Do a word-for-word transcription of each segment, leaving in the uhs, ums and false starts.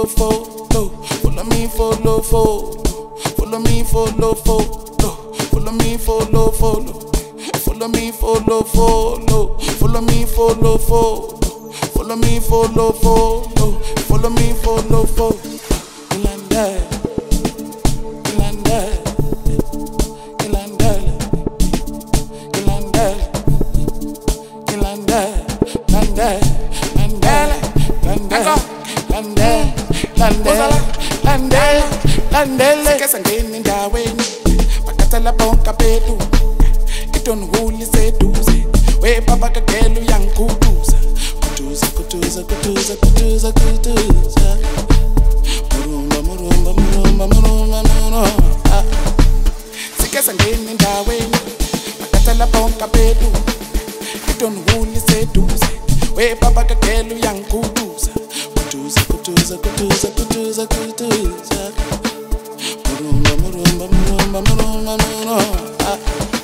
follow, follow. Follow me, follow, follow. Follow me, follow, follow. Follow me, follow, follow. Follow me, follow, follow. Follow me, follow, follow. Follow me, follow, follow. Follow me, follow, follow. Ilanda, Ilanda, Ilanda, Ilanda, Ilanda, Ilanda, Ilanda, Ilanda, Ilanda, Ilanda, Ilanda. Sike sangeni ndaweni, bakathala bonke bethu. Itonhuli seduze, we baba kakelu yankutuza. Kutuza, kutuza, kutuza, kutuza, kutuza. Murumba, murumba, murumba, murumba, murumba. Sike sangeni ndaweni, bakathala bonke bethu. Itonhuli seduze, we baba kakelu yankutuza. Kutuza, kutuza, kutuza, kutuza, kutuza. Murumba, murumba, murumba, murumba, murumba.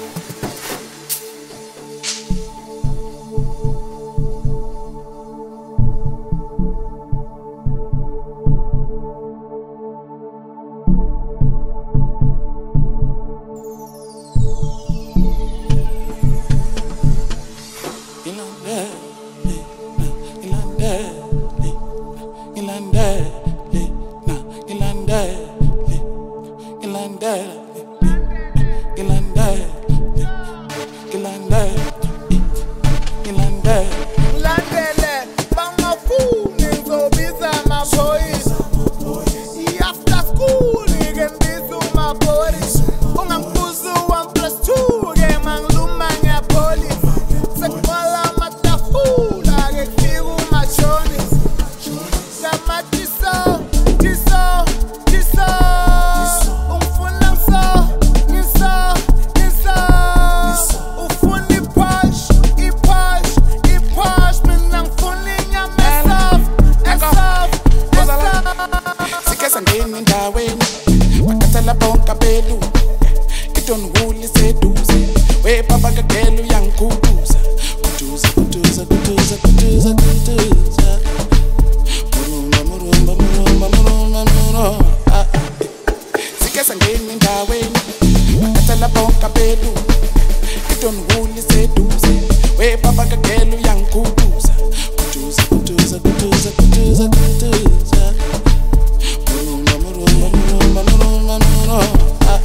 Landele, bangafu, nizobiza maboys. After school, ngigendiza maboys. Ungambuza one plus two, ke mangiluma ngiyapoli. Sekubola amatafula, ke kufika umashoni. Kama tiso, tiso, tiso. Ungifuna ngiso, ngiso, ngiso. Ufuna i-push, i-push, i-push. Mina ngifuna inyama e-soft, e-soft, e-soft. Sike sangeni ndaweni, bakathala bonke bethu. Itonhuli seduze, we baba kakelu yankutuza. Kutuza, kutuza, kutuza, kutuza, kutuza. Murumba, murumba, murumba, murumba, murumba. Sike sangeni ndaweni, bakathala bonke bethu. Itonhuli seduze, we baba kakelu yankutuza. Kutuza, kutuza, kutuza, kutuza, kutuza. Murumba, murumba, murumba, murumba, murumba.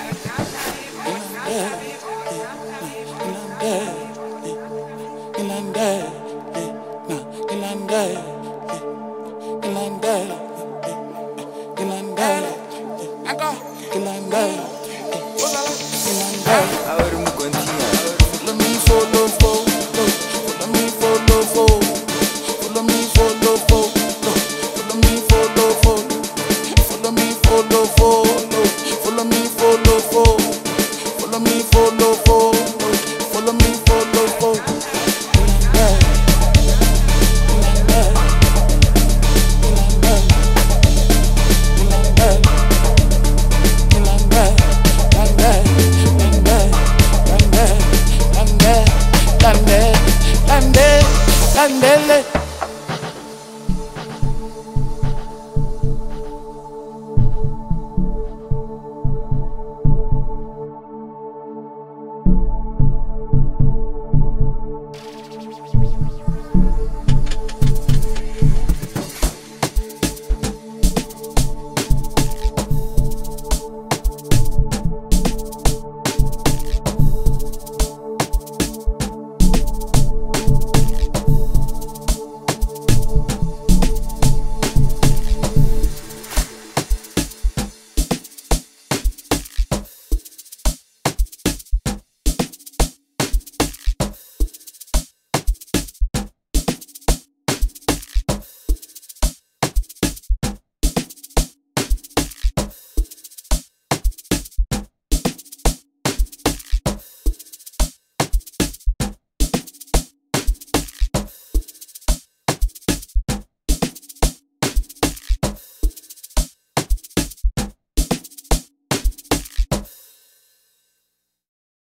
Ilanda, Ilanda, Ilanda, Ilanda, Ilanda, Ilanda.